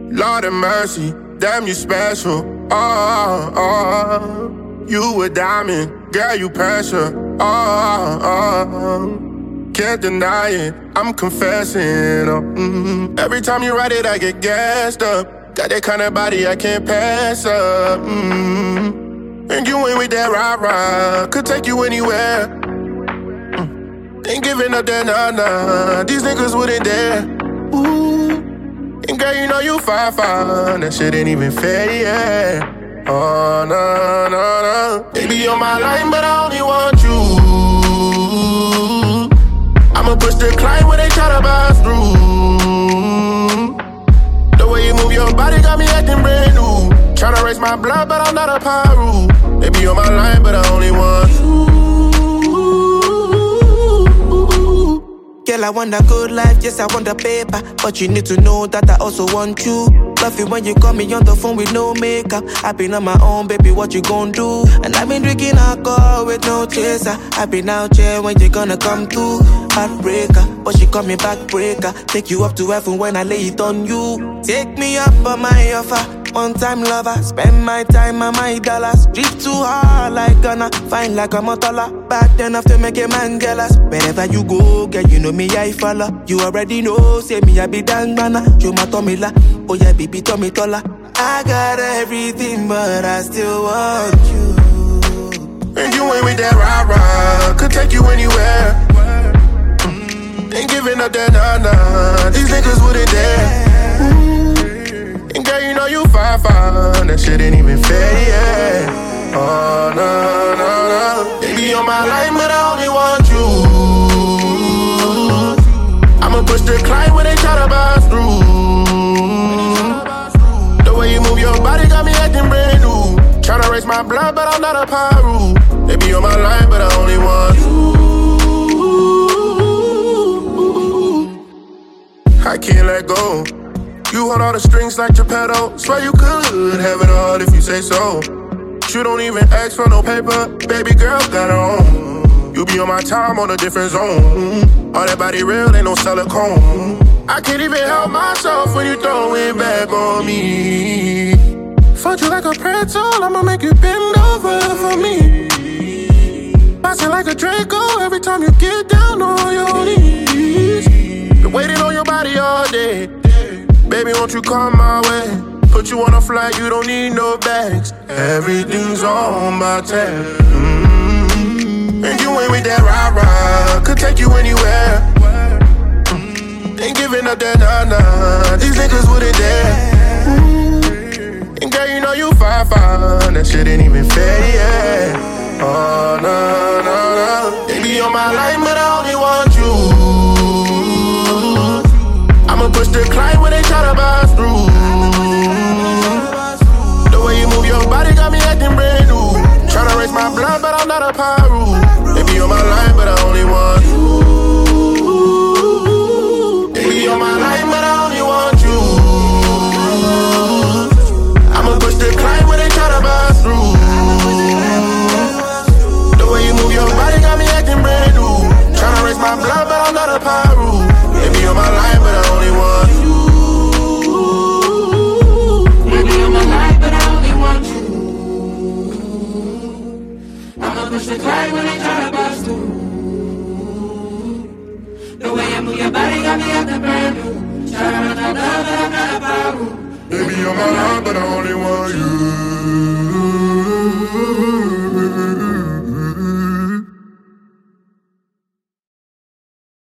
Lord of mercy, damn you special. Oh, oh. You a diamond, girl you pressure. Oh, oh. Can't deny it, I'm confessing. Oh, Every time you write it, I get gassed up. Got that kind of body I can't pass up. And you ain't with that rah-rah, could take you anywhere. Ain't giving up that nah-nah, these niggas wouldn't dare. Ooh. And girl, you know you fine, that shit ain't even fair, yeah. Oh, no, no, no. They be on my line, but I only want you. I'ma push the climb when they try to bust through. The way you move your body got me acting brand new. Tryna raise my blood, but I'm not a pyro. They be on my line, but I only want you. Girl, I want a good life, yes, I want the paper. But you need to know that I also want you. Love it when you call me on the phone with no makeup. I've been on my own, baby, what you gon' do? And I've been drinking alcohol with no chaser. I've been out here when you gonna come through. Heartbreaker, but she call me backbreaker. Take you up to heaven when I lay it on you. Take me up on my offer. One-time lover, spend my time and my dollars. Drip too hard like Ghana, fine like a Motola. Bad enough to make a man jealous. Wherever you go, girl, you know me, I follow. You already know, say me, I be dangbana. You my Tomila, oh yeah, baby, Tommy Tola. I got everything, but I still want you. And you ain't with that rah-rah, could take you anywhere. Ain't giving up that nah-nah, these niggas wouldn't dare. And girl, you know you fine, that shit ain't even fair, yeah. Oh, no, no, no. They be on my line, but I only want you. I'ma push the climb when they try to bust through. The way you move your body got me acting brand new. Tryna raise my blood, but I'm not a pyro. They be on my line, but I only want you. I can't let go. You hold all the strings like Geppetto. Swear you could have it all if you say so. You don't even ask for no paper. Baby girl got her own. You be on my time on a different zone. All that body real, ain't no silicone. I can't even help myself when you throw it back on me. Fuck you like a pretzel, I'ma make you bend over for me. Bouncing like a Draco every time you get down on your knees. Been waiting on your body all day. Baby, won't you come my way? Put you on a flight, you don't need no bags. Everything's on my tab. And you ain't with that rah-rah, could take you anywhere. Ain't giving up that nah-nah, these niggas wouldn't dare. And girl, you know you fine, that shit ain't even fair, yeah. Oh, no, no, no. They be on my line, but I only want you. I'ma push the climb when they try to bust through. The way you move your body got me acting brand new. Tryna raise my blood, but I'm not a pyro. They be on my line, but I only want you. They be on my line, but I only want you. I'ma push the climb when they try to bust through. The way you move your body got me acting brand new. Tryna raise my blood, but I'm not a pyro. They be on my line, but I only want you. They be on my line, but I only want you. I'ma push the climb when they try to bust through. The way you move your body got me acting brand new. Tryna run that love, but I'm not a power. They be on my line, but I only want you.